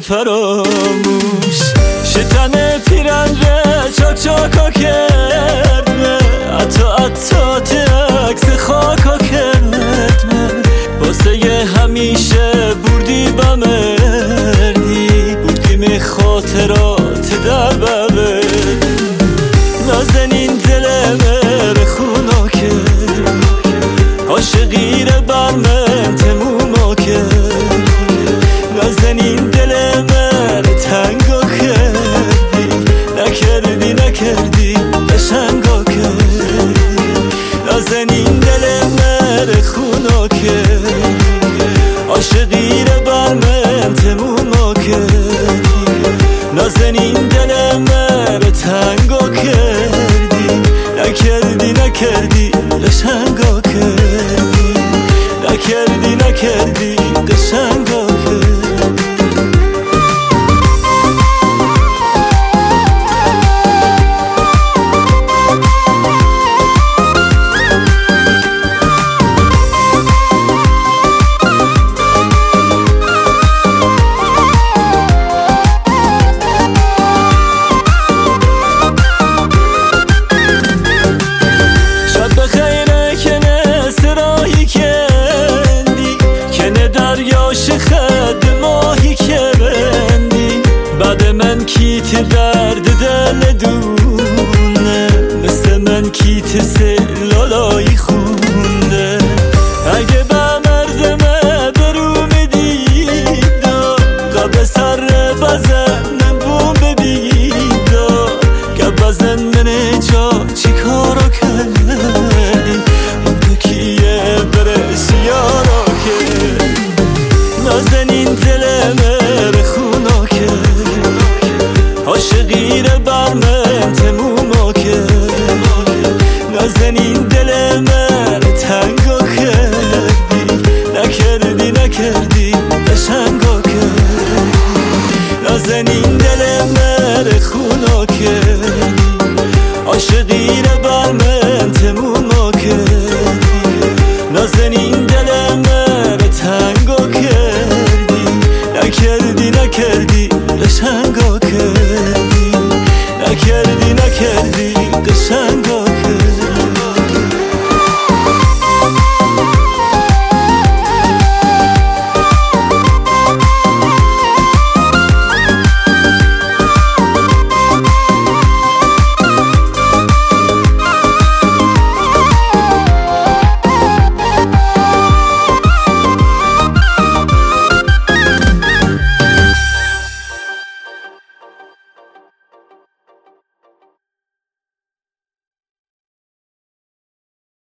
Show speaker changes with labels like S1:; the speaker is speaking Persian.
S1: فراموش شتن پیرن ره چاک چاکا کرد عطا عکس خاکا کرد واسه همیشه بردی با مردی بردیم خاطرات در ببه نازنین دل مر خونا کرد عاشقی رو بر من تموما کرد نازنین دل مر تنگا نکردی قشنگا کرد نازنین دل مر خونا کرد عاشقی رو بر من تموما کرد نازنین دل مر تنگا کردی نکردی قشنگا کردی نکردی قشنگا کردی خد ماهی که بندی بعد من کیت درد دل دونه مثل من کیت سلالایی خونده اگه با مردمه برو میدید قبل سر بزن بوم ببید قبل بزن من جا چی کارو کردی اون تو کیه برسی یارو که نازنین دل مر خونا کرد عاشقی رو بر من تموما کرد نازنین دل مر تنگا نکردی قشنگا کرد نازنین دل مر خونا کرد عاشقی رو بر من تموما کرد نازنین دل مر تنگا نکردی قشنگا کردی نکردی قشنگا